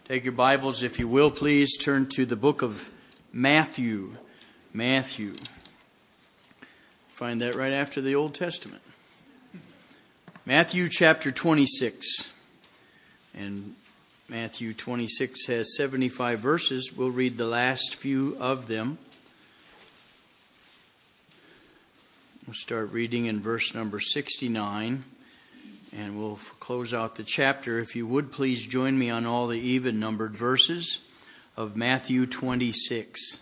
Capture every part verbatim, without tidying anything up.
Take your Bibles, if you will, please. Turn to the book of Matthew. Matthew. Find that right after the Old Testament. Matthew chapter twenty-six. And Matthew twenty-six has seventy-five verses. We'll read the last few of them. We'll start reading in verse number sixty-nine. And we'll close out the chapter. If you would, please join me on all the even-numbered verses of Matthew twenty-six.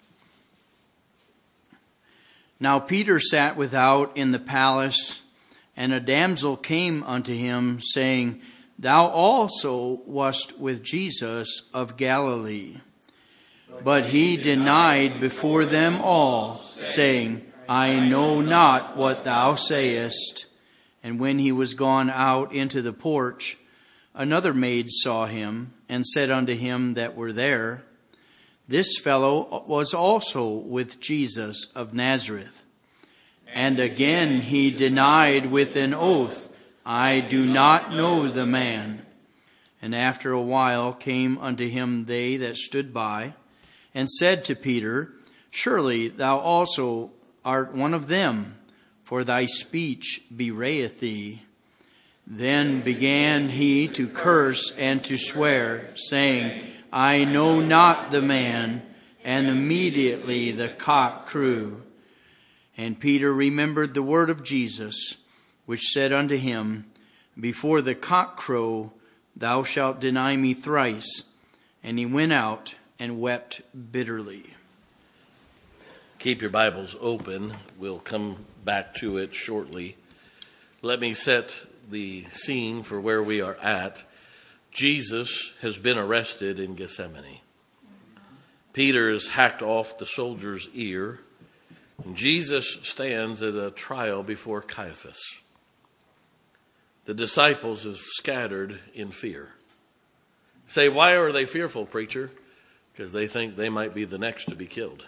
Now Peter sat without in the palace, and a damsel came unto him, saying, Thou also wast with Jesus of Galilee. But he denied before them all, saying, I know not what thou sayest. And when he was gone out into the porch, another maid saw him, and said unto him that were there, This fellow was also with Jesus of Nazareth. And again he denied with an oath, I do not know the man. And after a while came unto him they that stood by, and said to Peter, Surely thou also art one of them, for thy speech bewrayeth thee. Then began he to curse and to swear, saying, I know not the man. And immediately the cock crew. And Peter remembered the word of Jesus, which said unto him, Before the cock crow, thou shalt deny me thrice. And he went out and wept bitterly. Keep your Bibles open. We'll come back to it shortly. Let me set the scene for where we are at. Jesus has been arrested in Gethsemane. Peter has hacked off the soldier's ear, and Jesus stands at a trial before Caiaphas. The disciples have scattered in fear. Say, why are they fearful, preacher? Because they think they might be the next to be killed.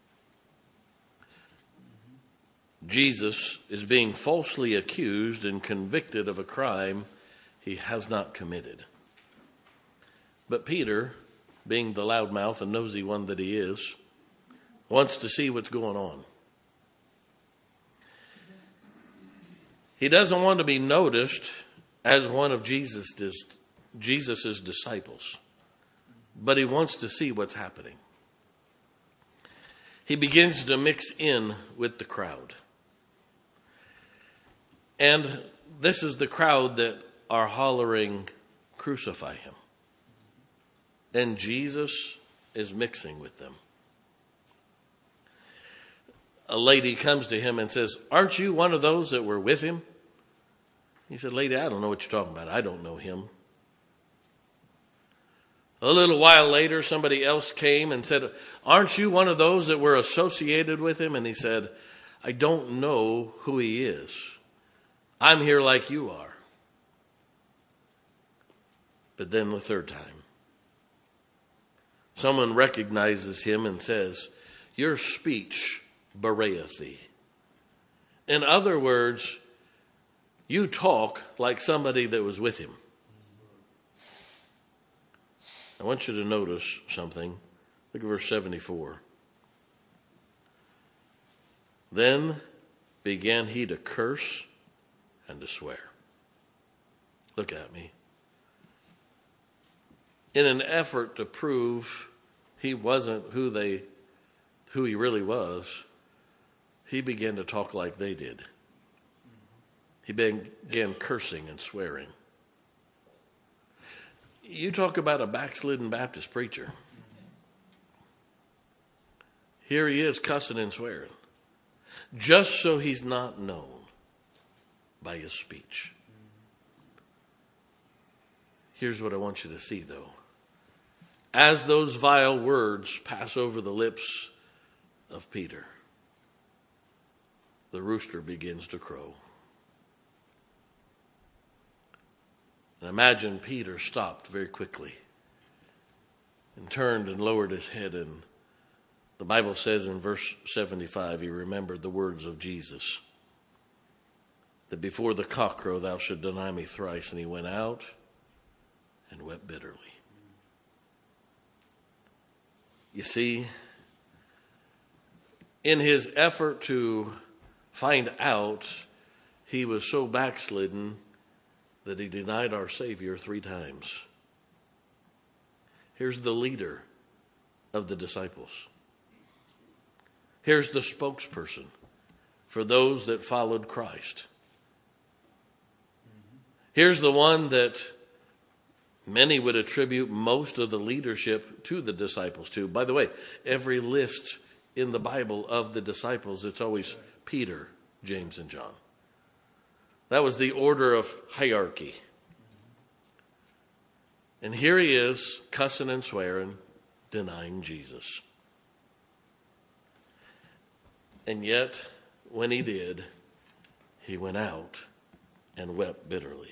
Jesus is being falsely accused and convicted of a crime he has not committed. But Peter, being the loudmouth and nosy one that he is, wants to see what's going on. He doesn't want to be noticed as one of Jesus' Jesus's disciples, but he wants to see what's happening. He begins to mix in with the crowd. And this is the crowd that are hollering, crucify him. And Jesus is mixing with them. A lady comes to him and says, Aren't you one of those that were with him? He said, Lady, I don't know what you're talking about. I don't know him. A little while later, somebody else came and said, Aren't you one of those that were associated with him? And he said, I don't know who he is. I'm here like you are. But then the third time, someone recognizes him and says, Your speech bewrayeth thee. In other words, you talk like somebody that was with him. I want you to notice something. Look at verse seventy-four. Then began he to curse and to swear. Look at me. In an effort to prove he wasn't who they, who he really was, he began to talk like they did. He began cursing and swearing. You talk about a backslidden Baptist preacher. Here he is cussing and swearing, just so he's not known by his speech. Here's what I want you to see, though. As those vile words pass over the lips of Peter, the rooster begins to crow. And imagine Peter stopped very quickly and turned and lowered his head, and the Bible says in verse seventy-five, he remembered the words of Jesus, that before the cock crow thou should deny me thrice. And he went out and wept bitterly. You see, in his effort to find out, he was so backslidden that he denied our Savior three times. Here's the leader of the disciples. Here's the spokesperson for those that followed Christ. Here's the one that many would attribute most of the leadership to the disciples to. By the way, every list in the Bible of the disciples, it's always Peter, James, and John. That was the order of hierarchy. And here he is, cussing and swearing, denying Jesus. And yet, when he did, he went out and wept bitterly.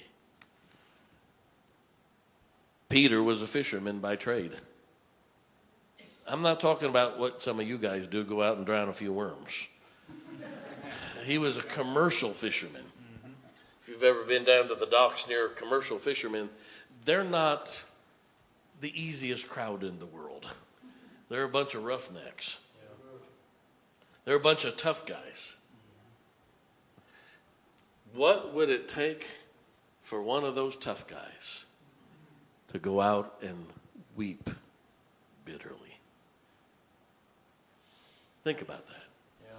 Peter was a fisherman by trade. I'm not talking about what some of you guys do, go out and drown a few worms. He was a commercial fisherman. Mm-hmm. If you've ever been down to the docks near commercial fishermen, they're not the easiest crowd in the world. They're a bunch of roughnecks. They're a bunch of tough guys. What would it take for one of those tough guys to go out and weep bitterly? Think about that. Yeah.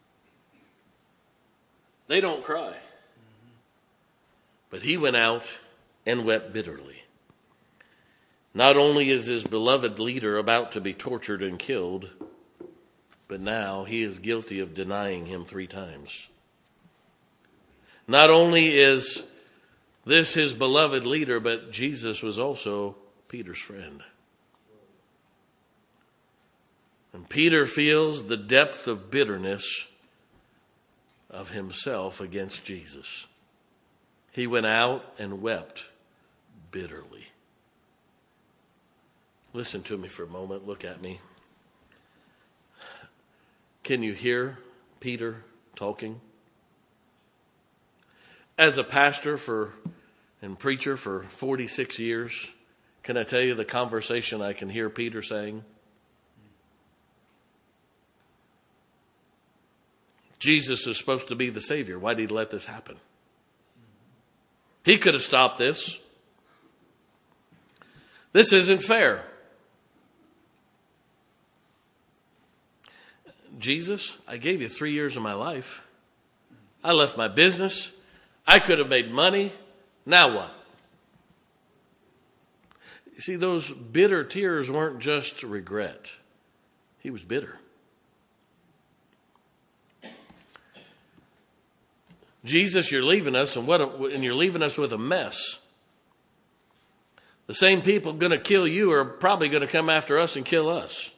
They don't cry. Mm-hmm. But he went out and wept bitterly. Not only is his beloved leader about to be tortured and killed, but now he is guilty of denying him three times. Not only is this his beloved leader, but Jesus was also Peter's friend. And Peter feels the depth of bitterness of himself against Jesus. He went out and wept bitterly. Listen to me for a moment. Look at me. Can you hear Peter talking? As a pastor for and preacher for forty-six years, can I tell you the conversation I can hear Peter saying? Jesus is supposed to be the Savior. Why did he let this happen? He could have stopped this. This isn't fair. Jesus, I gave you three years of my life. I left my business. I could have made money. Now what? You see, those bitter tears weren't just regret. He was bitter. Jesus, you're leaving us, and what? A, and you're leaving us with a mess. The same people going to kill you are probably going to come after us and kill us.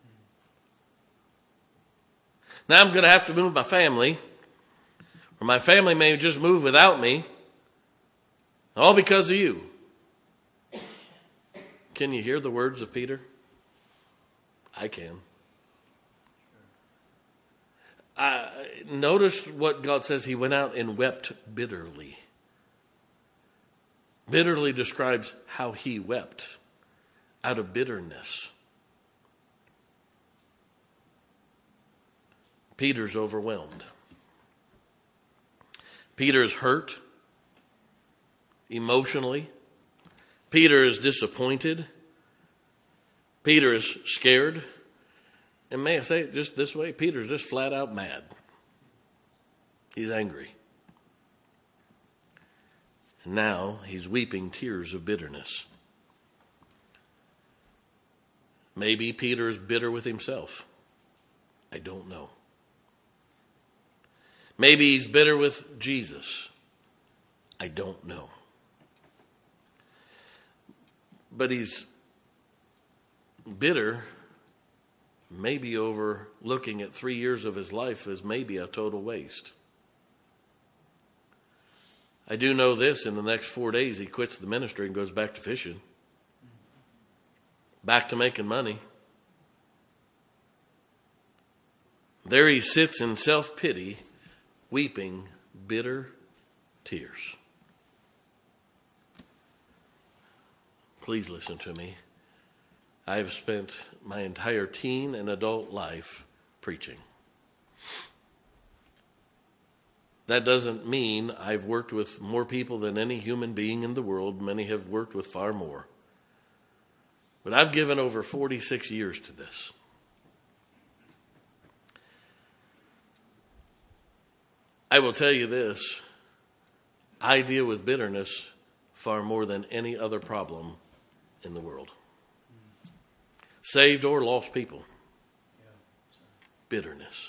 Now I'm going to have to move my family, or my family may just move without me, all because of you. Can you hear the words of Peter? I can. Uh, notice what God says. He went out and wept bitterly. Bitterly describes how he wept, out of bitterness. Peter's overwhelmed. Peter is hurt emotionally. Peter is disappointed. Peter is scared. And may I say it just this way? Peter's just flat out mad. He's angry. And now he's weeping tears of bitterness. Maybe Peter is bitter with himself. I don't know. Maybe he's bitter with Jesus. I don't know. But he's bitter maybe over looking at three years of his life as maybe a total waste. I do know this, in the next four days he quits the ministry and goes back to fishing. Back to making money. There he sits in self-pity, weeping bitter tears. Please listen to me. I've spent my entire teen and adult life preaching. That doesn't mean I've worked with more people than any human being in the world. Many have worked with far more. But I've given over forty-six years to this. I will tell you this. I deal with bitterness far more than any other problem in the world. Saved or lost people. Bitterness.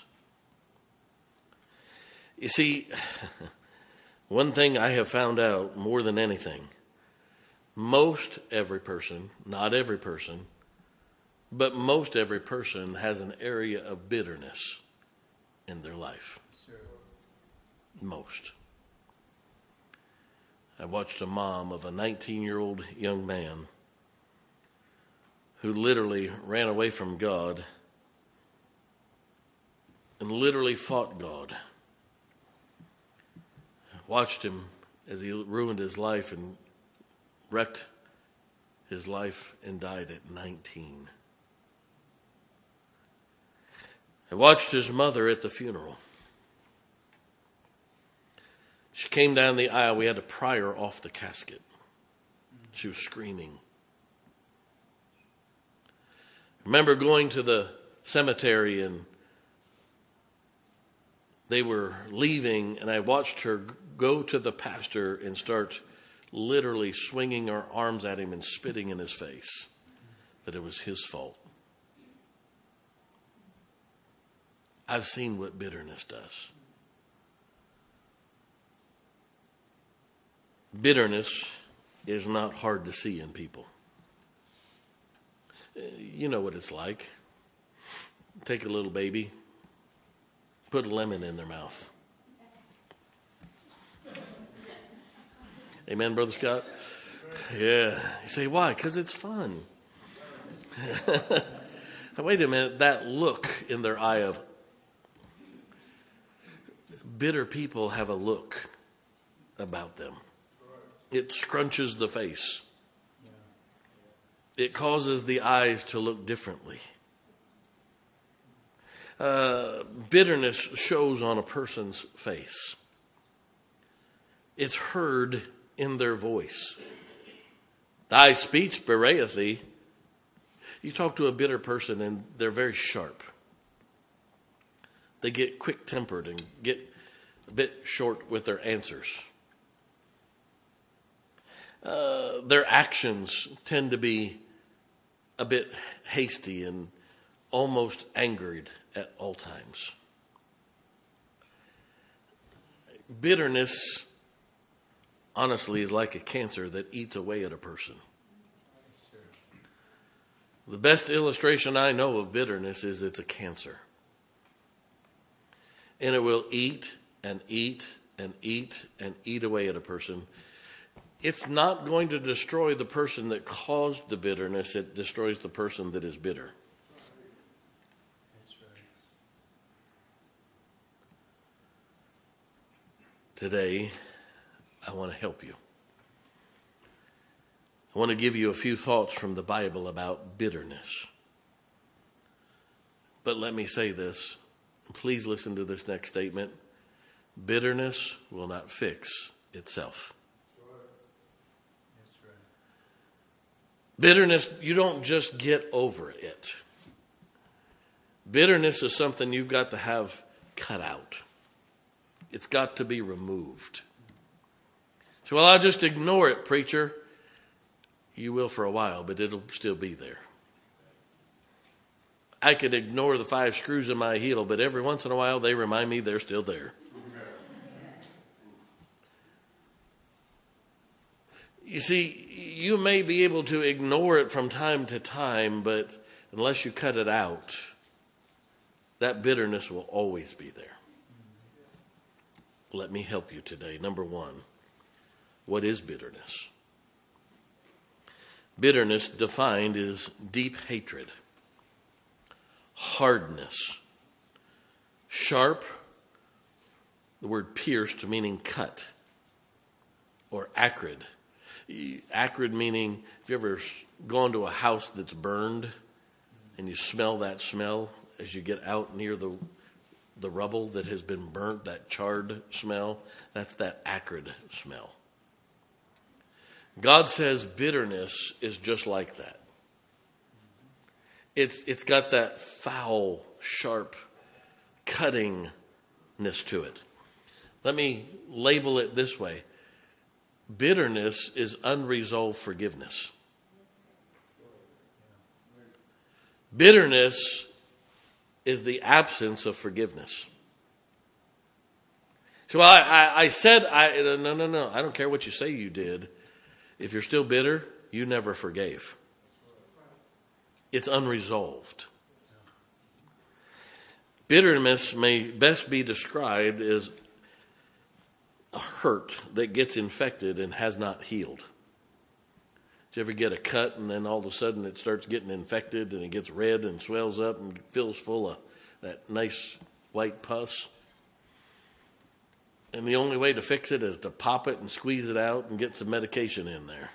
You see, one thing I have found out more than anything, most every person, not every person, but most every person has an area of bitterness in their life. Most. I watched a mom of a nineteen-year-old young man who literally ran away from God and literally fought God. I watched him as he ruined his life and wrecked his life and died at nineteen. I watched his mother at the funeral. She came down the aisle. We had to pry her off the casket. She was screaming. I remember going to the cemetery and they were leaving, and I watched her go to the pastor and start literally swinging her arms at him and spitting in his face that it was his fault. I've seen what bitterness does. Bitterness is not hard to see in people. You know what it's like. Take a little baby, put a lemon in their mouth. Amen, Brother Scott? Yeah. You say, why? Because it's fun. Wait a minute, that look in their eye of bitter people have a look about them. It scrunches the face. It causes the eyes to look differently. Uh, bitterness shows on a person's face. It's heard in their voice. Thy speech bewrayeth thee. You talk to a bitter person and they're very sharp. They get quick-tempered and get a bit short with their answers. Uh, their actions tend to be a bit hasty and almost angered at all times. Bitterness, honestly, is like a cancer that eats away at a person. The best illustration I know of bitterness is it's a cancer. And it will eat and eat and eat and eat away at a person. It's not going to destroy the person that caused the bitterness. It destroys the person that is bitter. Today, I want to help you. I want to give you a few thoughts from the Bible about bitterness. But let me say this. Please listen to this next statement. Bitterness will not fix itself. Bitterness, you don't just get over it. Bitterness is something you've got to have cut out. It's got to be removed. So, well, I'll just ignore it, preacher. You will for a while, but it'll still be there. I could ignore the five screws in my heel, but every once in a while they remind me they're still there. You see, you may be able to ignore it from time to time, but unless you cut it out, that bitterness will always be there. Let me help you today. Number one, what is bitterness? Bitterness defined is deep hatred, hardness, sharp, the word pierced meaning cut, or acrid. Acrid meaning, if you ever gone to a house that's burned and you smell that smell as you get out near the the rubble that has been burnt, that charred smell, that's that acrid smell. God says bitterness is just like that. It's it's got that foul, sharp, cuttingness to it. Let me label it this way. Bitterness is unresolved forgiveness. Bitterness is the absence of forgiveness. So I, I, I said, I, no, no, no, I don't care what you say you did. If you're still bitter, you never forgave. It's unresolved. Bitterness may best be described as a hurt that gets infected and has not healed. Did you ever get a cut and then all of a sudden it starts getting infected and it gets red and swells up and fills full of that nice white pus? And the only way to fix it is to pop it and squeeze it out and get some medication in there.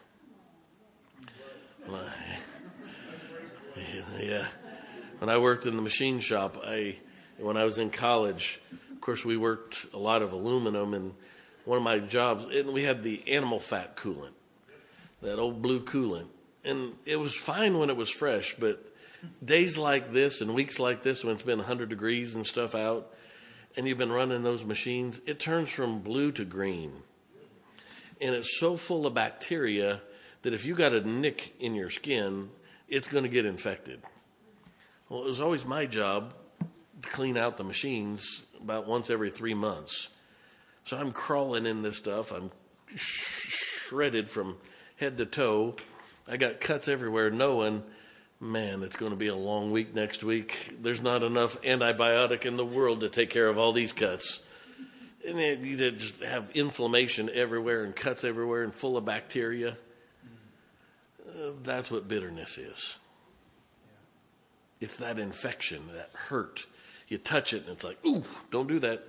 Yeah. When I worked in the machine shop, I when I was in college, of course we worked a lot of aluminum, and one of my jobs, and we had the animal fat coolant, that old blue coolant. And it was fine when it was fresh, but days like this and weeks like this when it's been one hundred degrees and stuff out, and you've been running those machines, it turns from blue to green. And it's so full of bacteria that if you got a nick in your skin, it's going to get infected. Well, it was always my job to clean out the machines about once every three months. So I'm crawling in this stuff. I'm shredded from head to toe. I got cuts everywhere, knowing, man, it's going to be a long week next week. There's not enough antibiotic in the world to take care of all these cuts. And it, you just have inflammation everywhere and cuts everywhere and full of bacteria. Uh, that's what bitterness is. It's that infection, that hurt. You touch it and it's like, ooh, don't do that.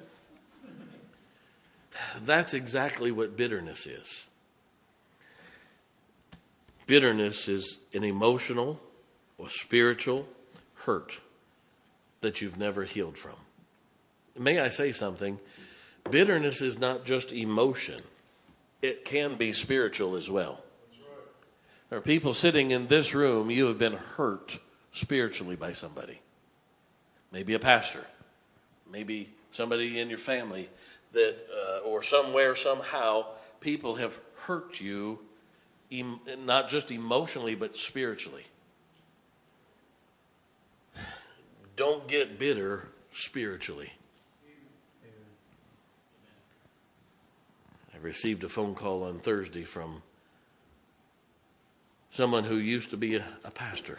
That's exactly what bitterness is. Bitterness is an emotional or spiritual hurt that you've never healed from. May I say something? Bitterness is not just emotion. It can be spiritual as well. There are people sitting in this room, you have been hurt spiritually by somebody. Maybe a pastor. Maybe somebody in your family that, uh, or somewhere, somehow, people have hurt you, em- not just emotionally, but spiritually. Don't get bitter spiritually. I received a phone call on Thursday from someone who used to be a, a pastor,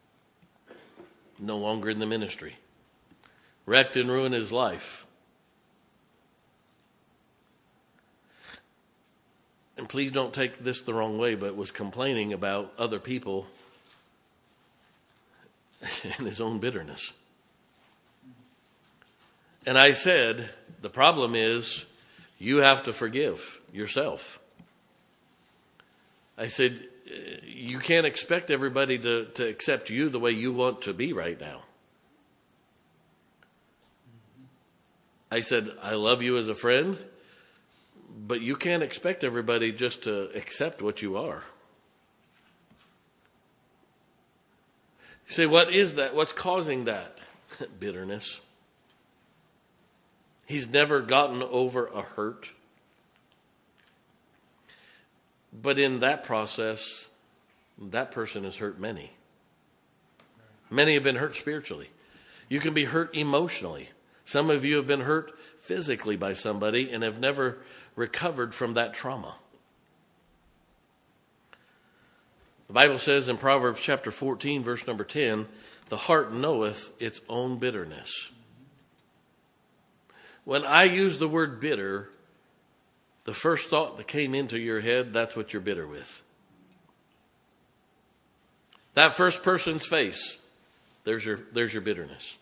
no longer in the ministry, wrecked and ruined his life. And please don't take this the wrong way, but was complaining about other people and his own bitterness. And I said, the problem is you have to forgive yourself. I said, you can't expect everybody to, to accept you the way you want to be right now. I said, I love you as a friend, but you can't expect everybody just to accept what you are. You say, what is that? What's causing that? Bitterness. He's never gotten over a hurt. But in that process, that person has hurt many. Many have been hurt spiritually. You can be hurt emotionally. Some of you have been hurt physically by somebody and have never recovered from that trauma. The Bible says in Proverbs chapter fourteen, verse number ten, the heart knoweth its own bitterness. When I use the word bitter, the first thought that came into your head, that's what you're bitter with. That first person's face, there's your, there's your bitterness.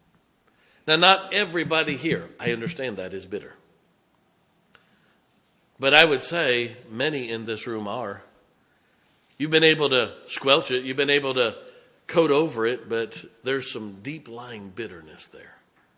Now, not everybody here, I understand that, is bitter. But I would say many in this room are. You've been able to squelch it. You've been able to coat over it, but there's some deep lying bitterness there.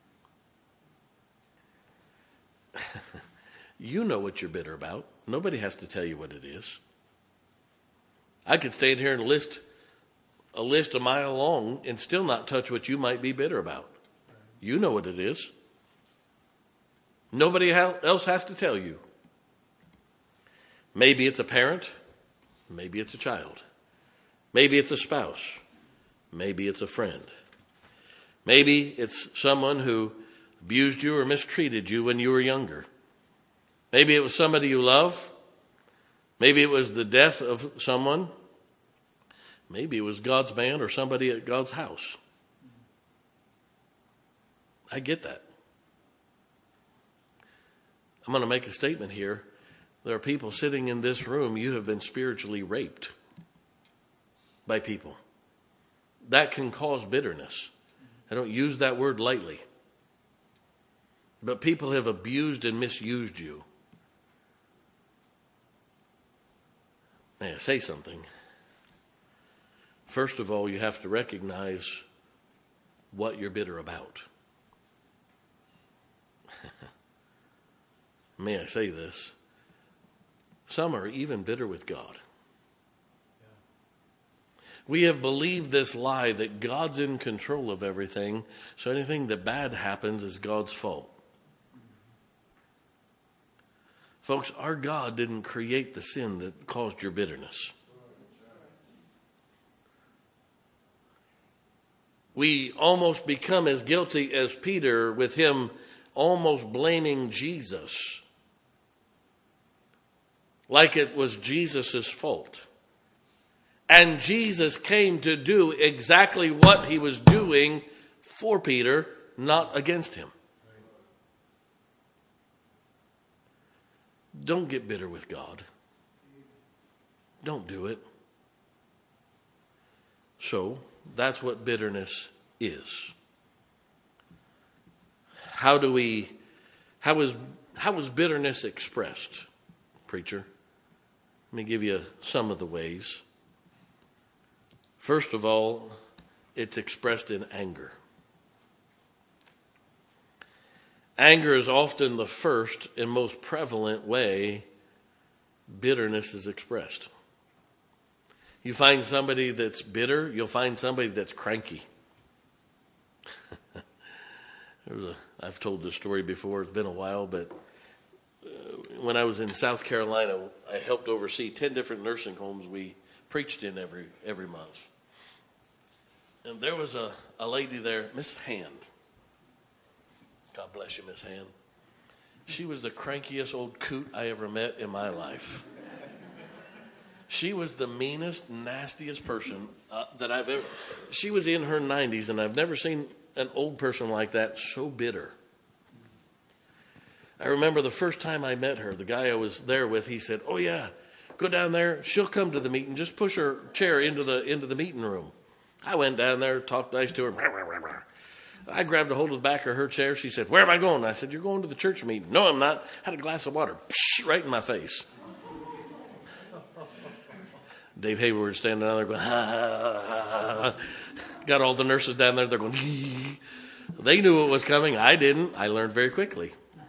You know what you're bitter about. Nobody has to tell you what it is. I could stand here and list a list a mile long and still not touch what you might be bitter about. You know what it is. Nobody else has to tell you. Maybe it's a parent. Maybe it's a child. Maybe it's a spouse. Maybe it's a friend. Maybe it's someone who abused you or mistreated you when you were younger. Maybe it was somebody you love. Maybe it was the death of someone. Maybe it was God's man or somebody at God's house. I get that. I'm going to make a statement here. There are people sitting in this room, you have been spiritually raped by people. That can cause bitterness. I don't use that word lightly. But people have abused and misused you. May I say something? First of all, you have to recognize what you're bitter about. May I say this? Some are even bitter with God. We have believed this lie that God's in control of everything, so anything that bad happens is God's fault. Folks, our God didn't create the sin that caused your bitterness. We almost become as guilty as Peter with him almost blaming Jesus, like it was Jesus' fault. And Jesus came to do exactly what he was doing for Peter, not against him. Don't get bitter with God. Don't do it. So, that's what bitterness is. How do we, how is, how is bitterness expressed, preacher? Let me give you some of the ways. First of all, it's expressed in anger. Anger is often the first and most prevalent way bitterness is expressed. You find somebody that's bitter, you'll find somebody that's cranky. There was a, I've told this story before, it's been a while, but uh, when I was in South Carolina, I helped oversee ten different nursing homes we preached in every every month. And there was a, a lady there, Miss Hand. God bless you, Miss Hand. She was the crankiest old coot I ever met in my life. She was the meanest, nastiest person uh, that I've ever... She was in her nineties, and I've never seen an old person like that so bitter. I remember the first time I met her, the guy I was there with, he said, "Oh yeah, go down there. She'll come to the meeting. Just push her chair into the into the meeting room." I went down there, talked nice to her. I grabbed a hold of the back of her chair. She said, "Where am I going?" I said, "You're going to the church meeting." "No, I'm not." Had a glass of water, psh, right in my face. Dave Hayward standing down there going, ah. Got all the nurses down there. They're going, ee. They knew what was coming. I didn't. I learned very quickly.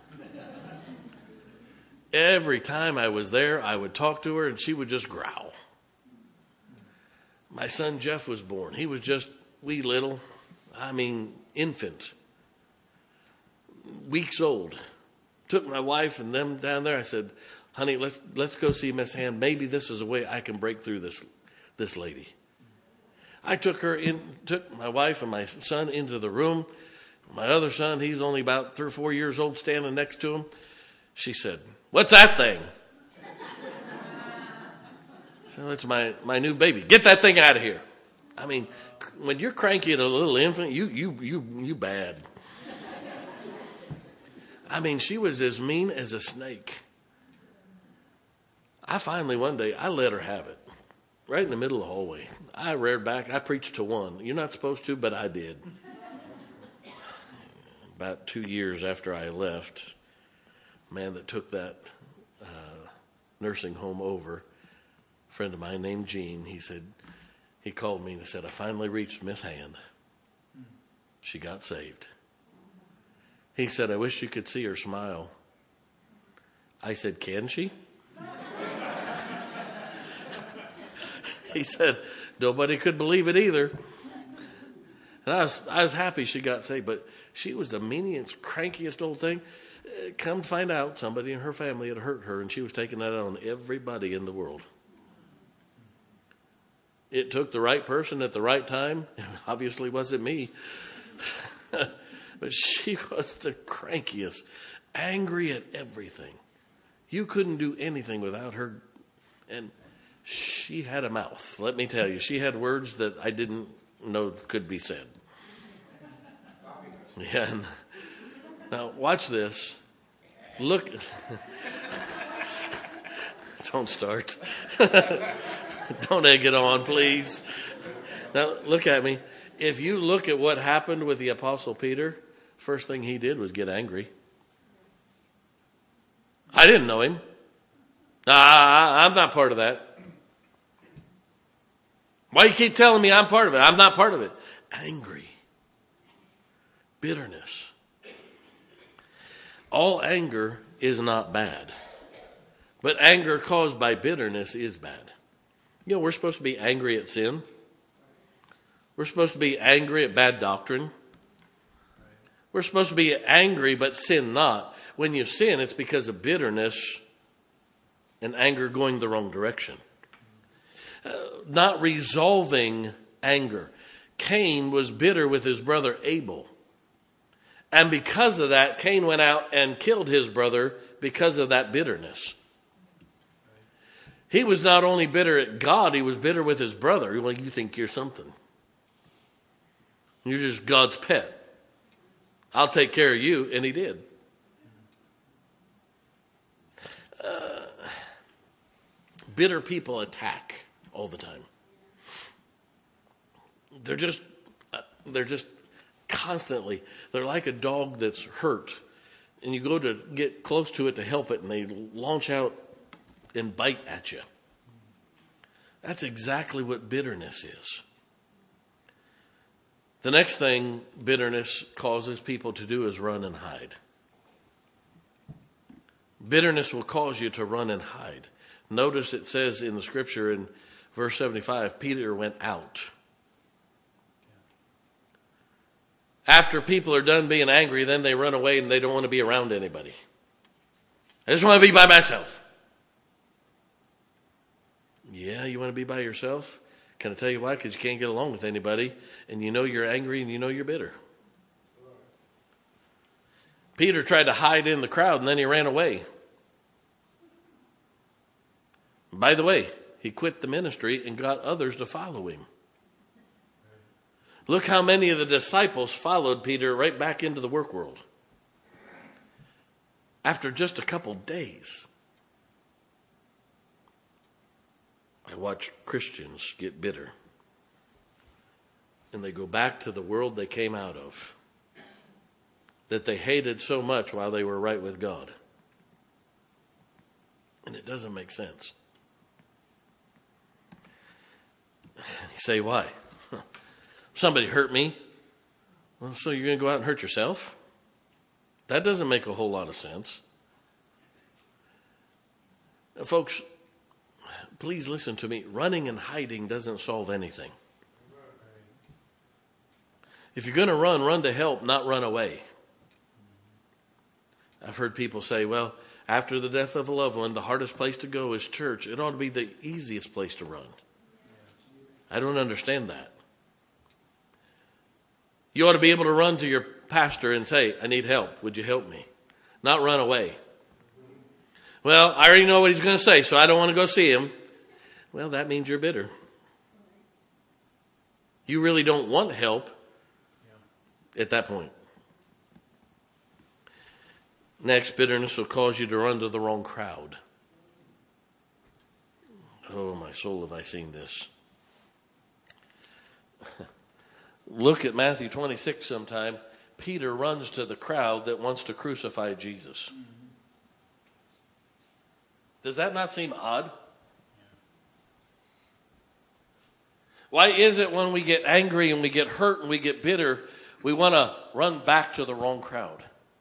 Every time I was there, I would talk to her, and she would just growl. My son Jeff was born. He was just wee little, I mean, infant, weeks old. Took my wife and them down there. I said, "Honey, let's let's go see Miss Hand. Maybe this is a way I can break through this this lady." I took her in, took my wife and my son into the room. My other son, he's only about three or four years old, standing next to him. She said, "What's that thing?" So that's my, my new baby. "Get that thing out of here." I mean, when you're cranky at a little infant, you you you you bad. I mean, she was as mean as a snake. I finally, one day, I let her have it. Right in the middle of the hallway. I reared back. I preached to one. You're not supposed to, but I did. About two years after I left, man that took that uh, nursing home over, a friend of mine named Gene, he said, he called me and said, I finally reached Miss Hand. She got saved. He said, I wish you could see her smile. I said, can she? He said, nobody could believe it either. And I was, I was happy she got saved, but she was the meanest, crankiest old thing. Come to find out, somebody in her family had hurt her, and she was taking that out on everybody in the world. It took the right person at the right time. It obviously wasn't me. But she was the crankiest, angry at everything. You couldn't do anything without her. And she had a mouth, let me tell you. She had words that I didn't know could be said. Yeah. Now, watch this. Look. Don't start. Don't egg it on, please. Now, look at me. If you look at what happened with the Apostle Peter, first thing he did was get angry. I didn't know him. Nah, I'm not part of that. Why you keep telling me I'm part of it? I'm not part of it. Angry. Bitterness. All anger is not bad. But anger caused by bitterness is bad. You know, we're supposed to be angry at sin. We're supposed to be angry at bad doctrine. We're supposed to be angry but sin not. When you sin, it's because of bitterness and anger going the wrong direction. Uh, not resolving anger. Cain was bitter with his brother Abel. And because of that, Cain went out and killed his brother because of that bitterness. He was not only bitter at God, he was bitter with his brother. Well, you think you're something. You're just God's pet. I'll take care of you. And he did. Uh, bitter people attack all the time. They're just, uh, they're just constantly, they're like a dog that's hurt. And you go to get close to it to help it, and they launch out and bite at you. That's exactly what bitterness is. The next thing bitterness causes people to do is run and hide. Bitterness will cause you to run and hide. Notice it says in the scripture in verse seventy-five, Peter went out. After people are done being angry, then they run away and they don't want to be around anybody. I just want to be by myself. Yeah, you want to be by yourself? Can I tell you why? Because you can't get along with anybody, and you know you're angry and you know you're bitter. Peter tried to hide in the crowd, and then he ran away. By the way, he quit the ministry and got others to follow him. Look how many of the disciples followed Peter right back into the work world. After just a couple days. I watch Christians get bitter. And they go back to the world they came out of. That they hated so much while they were right with God. And it doesn't make sense. You say, why? Somebody hurt me. Well, so you're going to go out and hurt yourself? That doesn't make a whole lot of sense. Now, folks, please listen to me. Running and hiding doesn't solve anything. If you're going to run, run to help, not run away. I've heard people say, well, after the death of a loved one, the hardest place to go is church. It ought to be the easiest place to run. I don't understand that. You ought to be able to run to your pastor and say, I need help. Would you help me? Not run away. Well, I already know what he's going to say, so I don't want to go see him. Well, that means you're bitter. You really don't want help at that point. Next, bitterness will cause you to run to the wrong crowd. Oh, my soul, have I seen this. Look at Matthew twenty-six sometime. Peter runs to the crowd that wants to crucify Jesus. Does that not seem odd? Why is it when we get angry and we get hurt and we get bitter, we want to run back to the wrong crowd?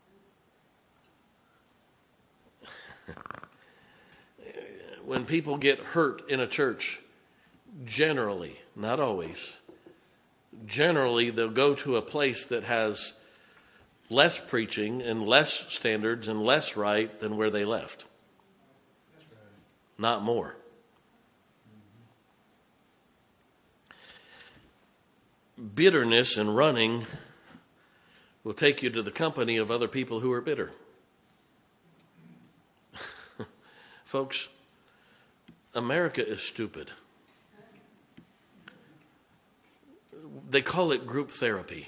When people get hurt in a church, generally, not always, generally they'll go to a place that has less preaching and less standards and less right than where they left. Not more. Bitterness and running will take you to the company of other people who are bitter. Folks, America is stupid. They call it group therapy.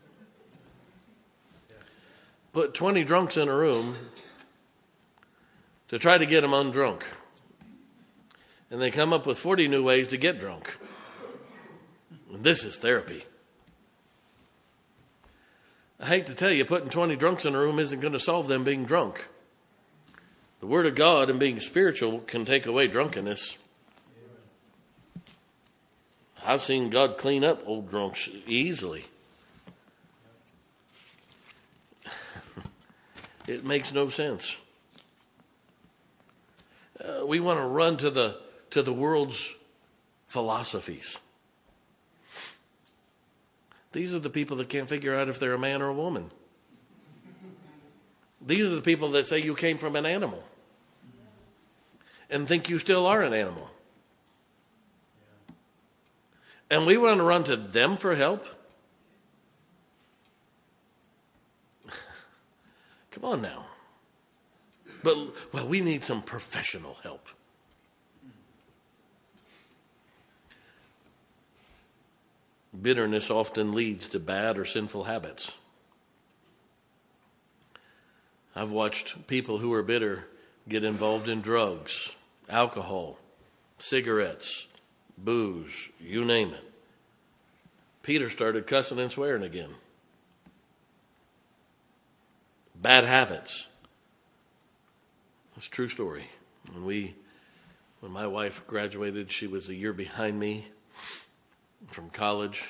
Put twenty drunks in a room to try to get them undrunk. And they come up with forty new ways to get drunk. And this is therapy. I hate to tell you, putting twenty drunks in a room isn't going to solve them being drunk. The Word of God and being spiritual can take away drunkenness. I've seen God clean up old drunks easily. It makes no sense. Uh, we want to run to the to the world's philosophies. These are the people that can't figure out if they're a man or a woman. These are the people that say you came from an animal and think you still are an animal. And we want to run to them for help? Come on now. But, well, we need some professional help. Bitterness often leads to bad or sinful habits. I've watched people who are bitter get involved in drugs, alcohol, cigarettes, booze, you name it. Peter started cussing and swearing again. Bad habits. It's a true story. When we, when my wife graduated, she was a year behind me from college.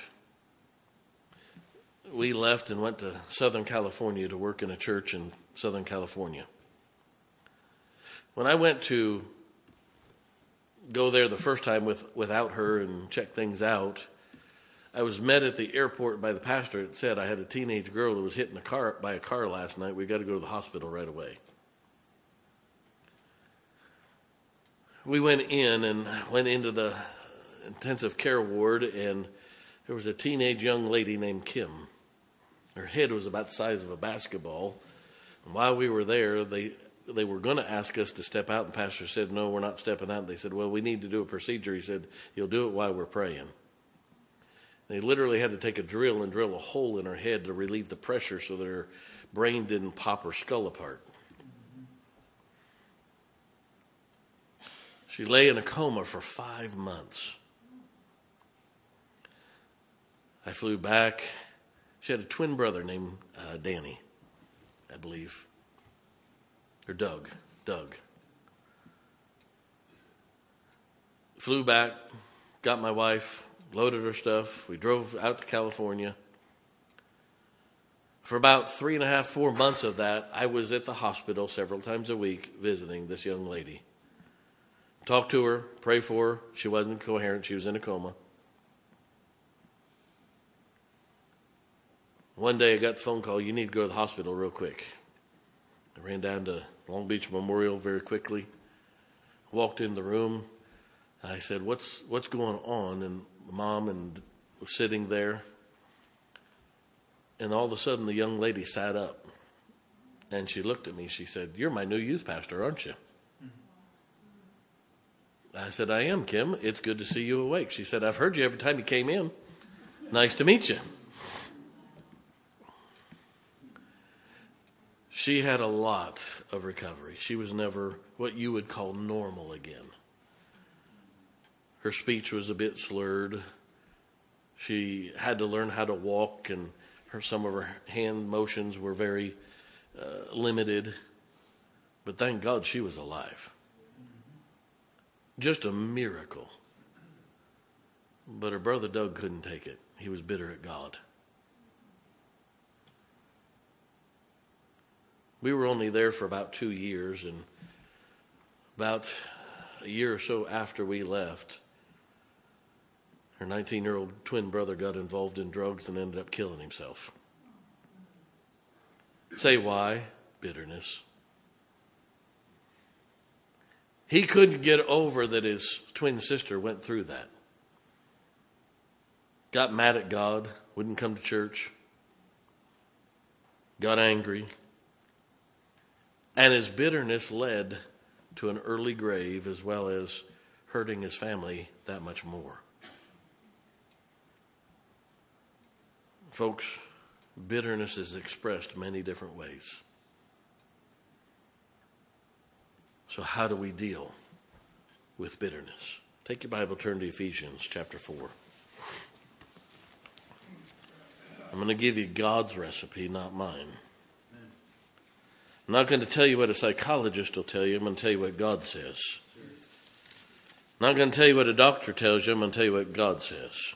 We left and went to Southern California to work in a church in Southern California. When I went to go there the first time with, without her and check things out, I was met at the airport by the pastor that said I had a teenage girl that was hit in a car by a car last night. We got to go to the hospital right away. We went in and went into the intensive care ward, and there was a teenage young lady named Kim. Her head was about the size of a basketball. And while we were there, they they were going to ask us to step out, and the pastor said, no, we're not stepping out. And they said, well, we need to do a procedure. He said, you'll do it while we're praying. They literally had to take a drill and drill a hole in her head to relieve the pressure so that her brain didn't pop her skull apart. She lay in a coma for five months. I flew back. She had a twin brother named uh, Danny, I believe. Or Doug. Doug. Flew back, got my wife, loaded her stuff. We drove out to California. For about three and a half, four months of that, I was at the hospital several times a week visiting this young lady. Talked to her, pray for her. She wasn't coherent. She was in a coma. One day I got the phone call, you need to go to the hospital real quick. I ran down to Long Beach Memorial very quickly. Walked in the room. I said, what's what's going on? And Mom and was sitting there. And all of a sudden the young lady sat up. And she looked at me. She said, you're my new youth pastor, aren't you? I said, I am, Kim. It's good to see you awake. She said, I've heard you every time you came in. Nice to meet you. She had a lot of recovery. She was never what you would call normal again. Her speech was a bit slurred. She had to learn how to walk, and her, some of her hand motions were very uh, limited. But thank God she was alive. Just a miracle. But her brother Doug couldn't take it. He was bitter at God. We were only there for about two years, and about a year or so after we left, her nineteen-year-old twin brother got involved in drugs and ended up killing himself. Say why? Bitterness. He couldn't get over that his twin sister went through that. Got mad at God, wouldn't come to church, got angry, and his bitterness led to an early grave, as well as hurting his family that much more. Folks, bitterness is expressed many different ways. So how do we deal with bitterness? Take your Bible, turn to Ephesians chapter four. I'm going to give you God's recipe, not mine. I'm not going to tell you what a psychologist will tell you. I'm going to tell you what God says. I'm not going to tell you what a doctor tells you. I'm going to tell you what God says.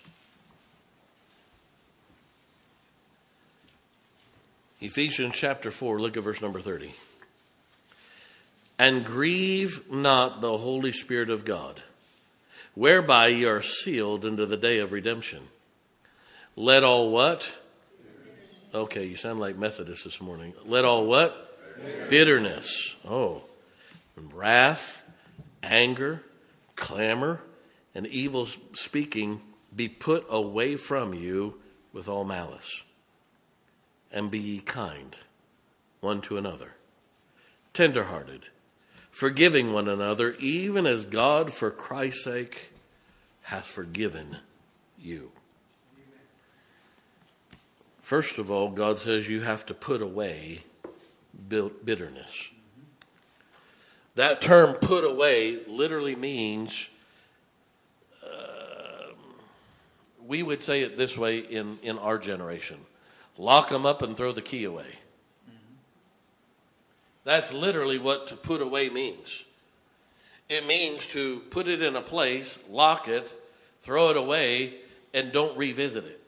Ephesians chapter four, look at verse number thirty. And grieve not the Holy Spirit of God, whereby ye are sealed unto the day of redemption. Let all what? Okay, you sound like Methodists this morning. Let all what? Bitterness. Bitterness. Oh. Wrath, anger, clamor, and evil speaking be put away from you with all malice. And be ye kind one to another, tenderhearted, forgiving one another, even as God for Christ's sake hath forgiven you. First of all, God says you have to put away bitterness. That term put away literally means, uh, we would say it this way in, in our generation. Lock them up and throw the key away. That's literally what to put away means. It means to put it in a place, lock it, throw it away, and don't revisit it.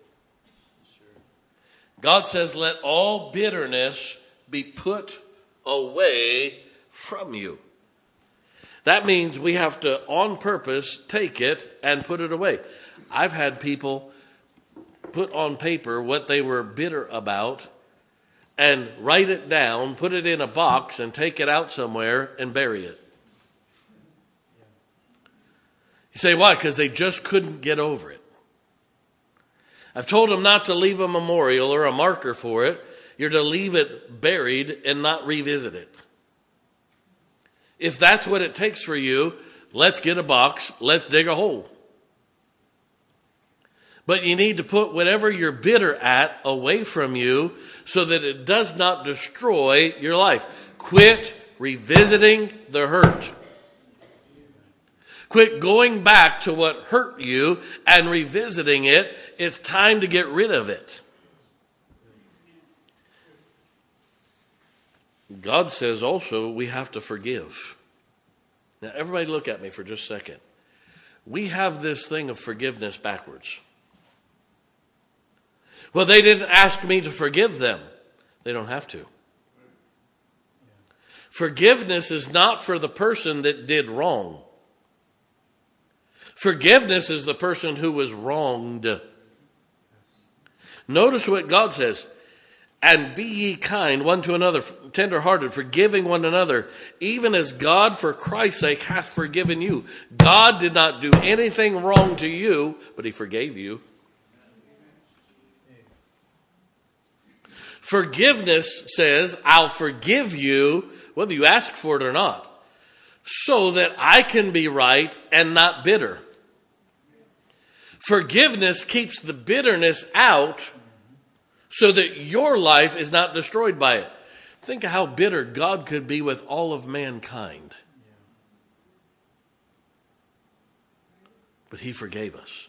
God says, let all bitterness be put away from you. That means we have to, on purpose, take it and put it away. I've had people put on paper what they were bitter about and write it down, put it in a box, and take it out somewhere and bury it. You say, why? Because they just couldn't get over it. I've told them not to leave a memorial or a marker for it. You're to leave it buried and not revisit it. If that's what it takes for you, let's get a box, let's dig a hole. But you need to put whatever you're bitter at away from you so that it does not destroy your life. Quit revisiting the hurt. Quit going back to what hurt you and revisiting it. It's time to get rid of it. God says also we have to forgive. Now, everybody look at me for just a second. We have this thing of forgiveness backwards. Well, they didn't ask me to forgive them. They don't have to. Forgiveness is not for the person that did wrong. Forgiveness is the person who was wronged. Notice what God says. And be ye kind one to another, tenderhearted, forgiving one another, even as God for Christ's sake hath forgiven you. God did not do anything wrong to you, but he forgave you. Forgiveness says, I'll forgive you whether you ask for it or not, so that I can be right and not bitter. Forgiveness keeps the bitterness out so that your life is not destroyed by it. Think of how bitter God could be with all of mankind. But he forgave us.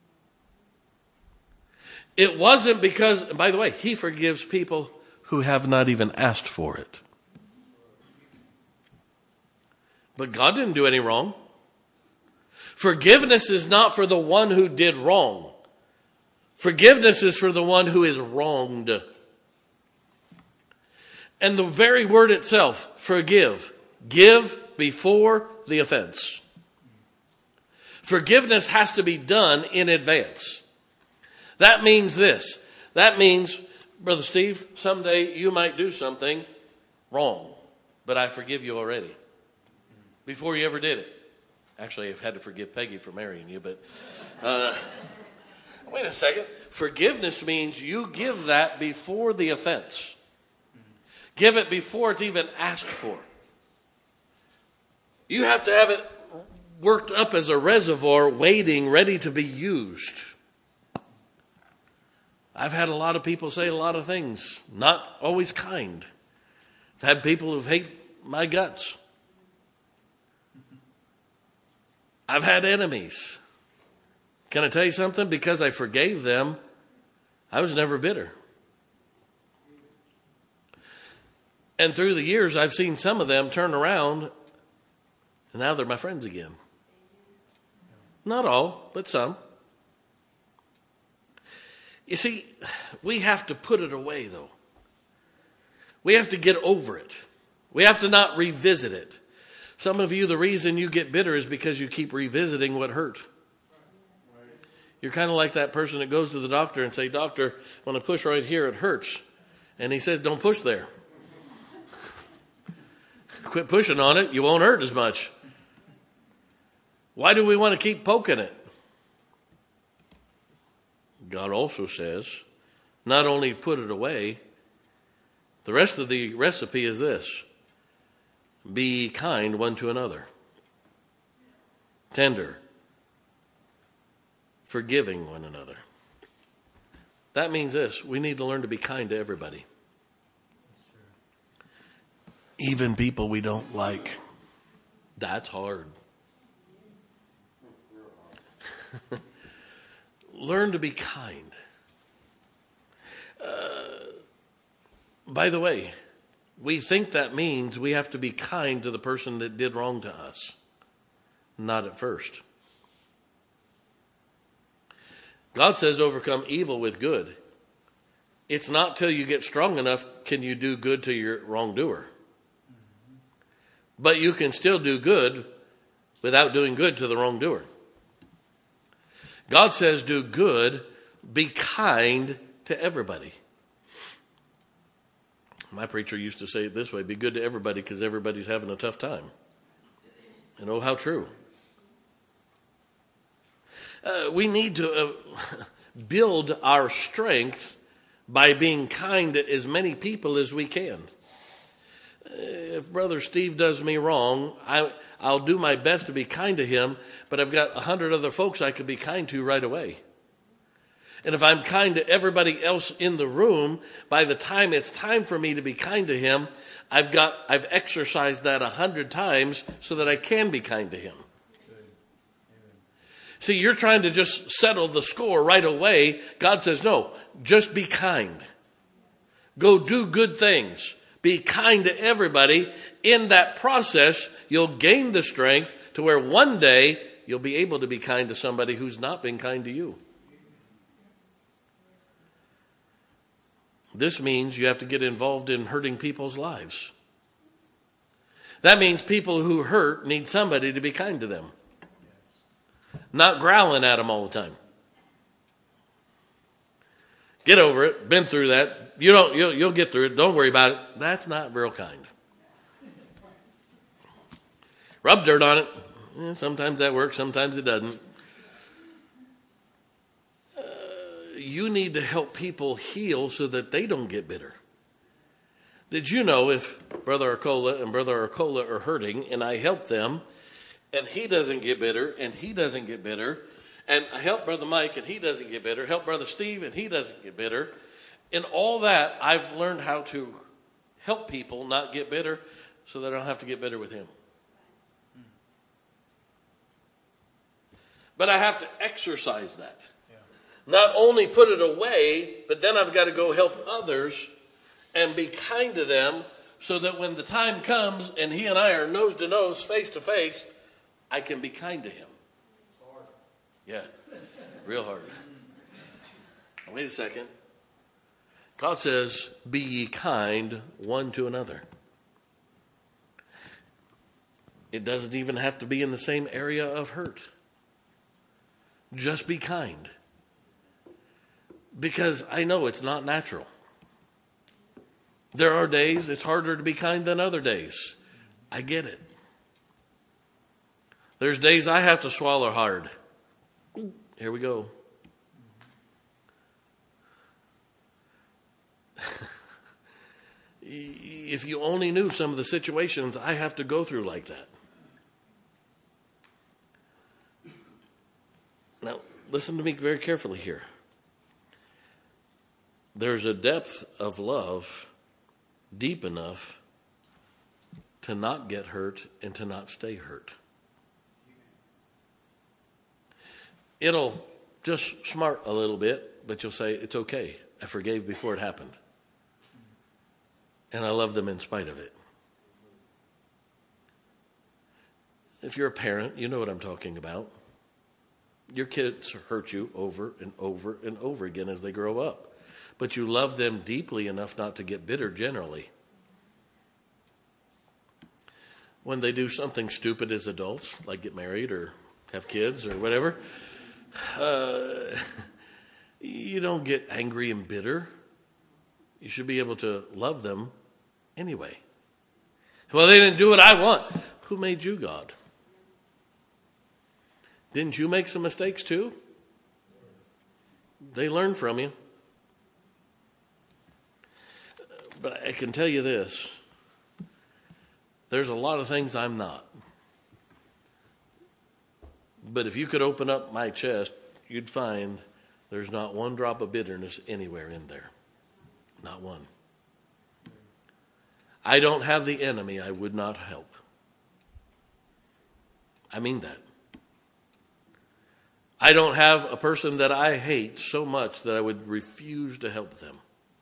It wasn't because, by the way, he forgives people who have not even asked for it. But God didn't do any wrong. Forgiveness is not for the one who did wrong. Forgiveness is for the one who is wronged. And the very word itself, forgive, give before the offense. Forgiveness has to be done in advance. That means this. That means, Brother Steve, someday you might do something wrong, but I forgive you already. Before you ever did it. Actually, I've had to forgive Peggy for marrying you, but uh, wait a second. Forgiveness means you give that before the offense. Give it before it's even asked for. You have to have it worked up as a reservoir, waiting, ready to be used. I've had a lot of people say a lot of things, not always kind. I've had people who hate my guts. I've had enemies. Can I tell you something? Because I forgave them, I was never bitter. And through the years, I've seen some of them turn around, and now they're my friends again. Not all, but some. You see, we have to put it away, though. We have to get over it. We have to not revisit it. Some of you, the reason you get bitter is because you keep revisiting what hurt. You're kind of like that person that goes to the doctor and say, "Doctor, when I push right here, it hurts." And he says, "Don't push there. Quit pushing on it. You won't hurt as much." Why do we want to keep poking it? God also says, not only put it away, the rest of the recipe is this. Be kind one to another. Tender. Forgiving one another. That means this. We need to learn to be kind to everybody. Even people we don't like. That's hard. Learn to be kind. Uh, by the way, we think that means we have to be kind to the person that did wrong to us. Not at first. God says overcome evil with good. It's not till you get strong enough can you do good to your wrongdoer. But you can still do good without doing good to the wrongdoer. God says do good, be kind to everybody. My preacher used to say it this way, be good to everybody because everybody's having a tough time. And oh, how true. Uh, we need to uh, build our strength by being kind to as many people as we can. If Brother Steve does me wrong, I, I'll do my best to be kind to him, but I've got a hundred other folks I could be kind to right away. And if I'm kind to everybody else in the room, by the time it's time for me to be kind to him, I've got I've exercised that a hundred times so that I can be kind to him. See, you're trying to just settle the score right away. God says, no, just be kind. Go do good things. Be kind to everybody. In that process, you'll gain the strength to where one day you'll be able to be kind to somebody who's not been kind to you. This means you have to get involved in hurting people's lives. That means people who hurt need somebody to be kind to them. Not growling at them all the time. Get over it. Been through that. You don't. You'll, you'll get through it. Don't worry about it. That's not real kind. Rub dirt on it. Eh, sometimes that works. Sometimes it doesn't. Uh, you need to help people heal so that they don't get bitter. Did you know if Brother Arcola and Brother Arcola are hurting and I help them, and he doesn't get bitter, and he doesn't get bitter, and I help Brother Mike, and he doesn't get bitter, help Brother Steve, and he doesn't get bitter. In all that, I've learned how to help people not get bitter so that I don't have to get bitter with him. But I have to exercise that. Yeah. Not only put it away, but then I've got to go help others and be kind to them so that when the time comes and he and I are nose to nose, face to face, I can be kind to him. Yeah, real hard. Wait a second. God says, be ye kind one to another. It doesn't even have to be in the same area of hurt. Just be kind. Because I know it's not natural. There are days it's harder to be kind than other days. I get it. There's days I have to swallow hard. Here we go. If you only knew some of the situations I have to go through like that. Now, listen to me very carefully here. There's a depth of love deep enough to not get hurt and to not stay hurt. It'll just smart a little bit, but you'll say, it's okay. I forgave before it happened. And I love them in spite of it. If you're a parent, you know what I'm talking about. Your kids hurt you over and over and over again as they grow up. But you love them deeply enough not to get bitter generally. When they do something stupid as adults, like get married or have kids or whatever, uh, you don't get angry and bitter. You should be able to love them anyway. Well, they didn't do what I want. Who made you God? Didn't you make some mistakes too? They learn from you. But I can tell you this. There's a lot of things I'm not. But if you could open up my chest, you'd find there's not one drop of bitterness anywhere in there. Not one. I don't have the enemy I would not help. I mean that. I don't have a person that I hate so much that I would refuse to help them.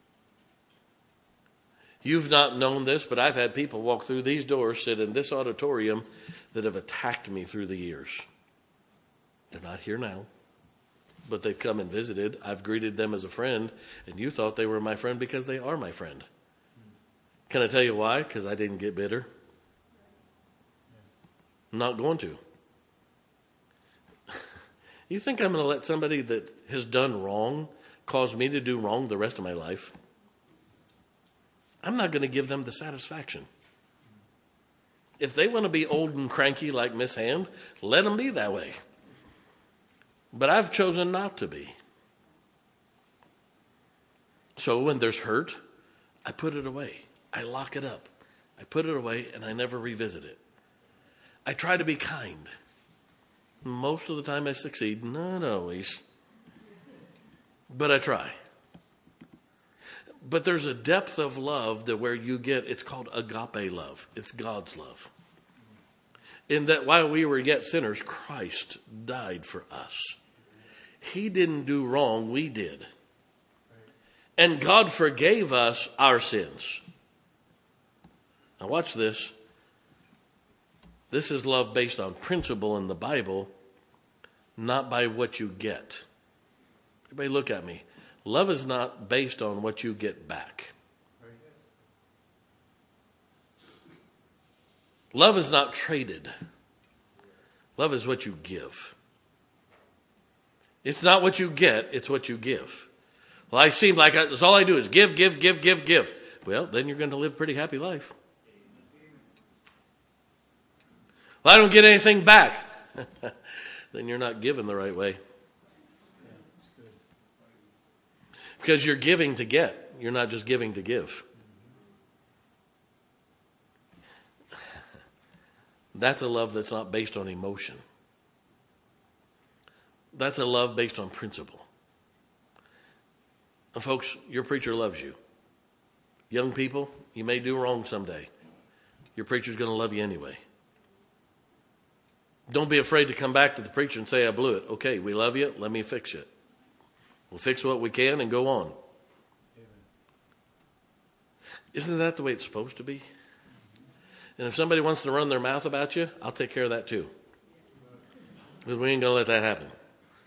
You've not known this, but I've had people walk through these doors, sit in this auditorium, that have attacked me through the years. They're not here now, but they've come and visited. I've greeted them as a friend, and you thought they were my friend because they are my friend. Can I tell you why? Because I didn't get bitter. I'm not going to. You think I'm going to let somebody that has done wrong cause me to do wrong the rest of my life? I'm not going to give them the satisfaction. If they want to be old and cranky like Miss Hand, let them be that way. But I've chosen not to be. So when there's hurt, I put it away. I lock it up. I put it away and I never revisit it. I try to be kind. Most of the time I succeed. Not always. But I try. But there's a depth of love that where you get, it's called agape love. It's God's love. In that while we were yet sinners, Christ died for us. He didn't do wrong, we did. And God forgave us our sins. Now watch this. This is love based on principle in the Bible, not by what you get. Everybody look at me. Love is not based on what you get back. Love is not traded. Love is what you give. It's not what you get, it's what you give. Well, I seem like I, that's all I do is give, give, give, give, give. Well, then you're going to live a pretty happy life. Well, I don't get anything back. Then you're not giving the right way. Because you're giving to get. You're not just giving to give. That's a love that's not based on emotion. That's a love based on principle. And folks, your preacher loves you. Young people, you may do wrong someday. Your preacher's going to love you anyway. Don't be afraid to come back to the preacher and say, I blew it. Okay, we love you. Let me fix it. We'll fix what we can and go on. Amen. Isn't that the way it's supposed to be? And if somebody wants to run their mouth about you, I'll take care of that too. Because we ain't going to let that happen.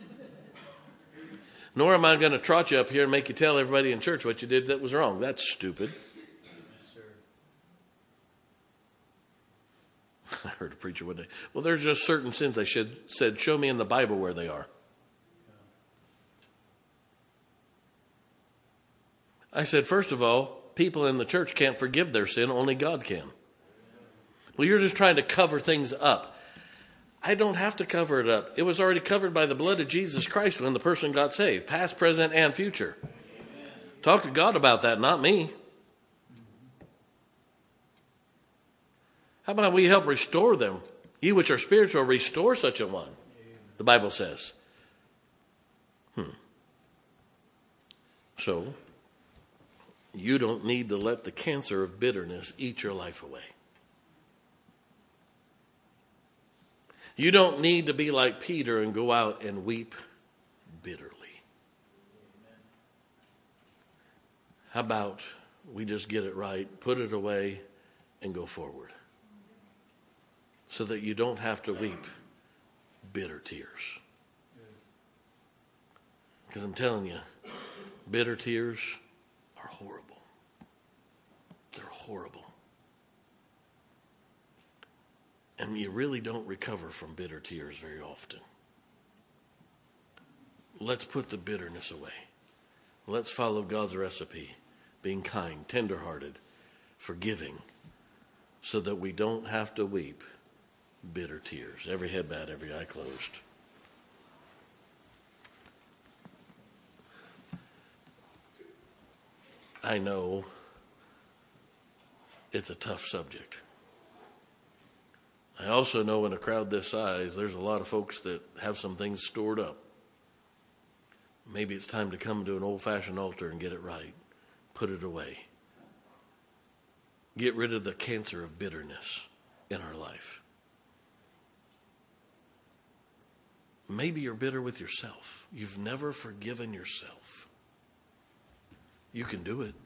Nor am I going to trot you up here and make you tell everybody in church what you did that was wrong. That's stupid. Yes, sir. I heard a preacher one day, well, there's just certain sins I should said, show me in the Bible where they are. I said, first of all, people in the church can't forgive their sin. Only God can. Well, you're just trying to cover things up. I don't have to cover it up. It was already covered by the blood of Jesus Christ when the person got saved, past, present, and future. Amen. Talk to God about that, not me. How about we help restore them? You which are spiritual, restore such a one, the Bible says. Hmm. So, you don't need to let the cancer of bitterness eat your life away. You don't need to be like Peter and go out and weep bitterly. How about we just get it right, put it away, and go forward? So that you don't have to weep bitter tears. Because I'm telling you, bitter tears are horrible. They're horrible. And you really don't recover from bitter tears very often. Let's put the bitterness away. Let's follow God's recipe, being kind, tenderhearted, forgiving, so that we don't have to weep bitter tears. Every head bowed, every eye closed. I know it's a tough subject. I also know in a crowd this size, there's a lot of folks that have some things stored up. Maybe it's time to come to an old-fashioned altar and get it right. Put it away. Get rid of the cancer of bitterness in our life. Maybe you're bitter with yourself. You've never forgiven yourself. You can do it.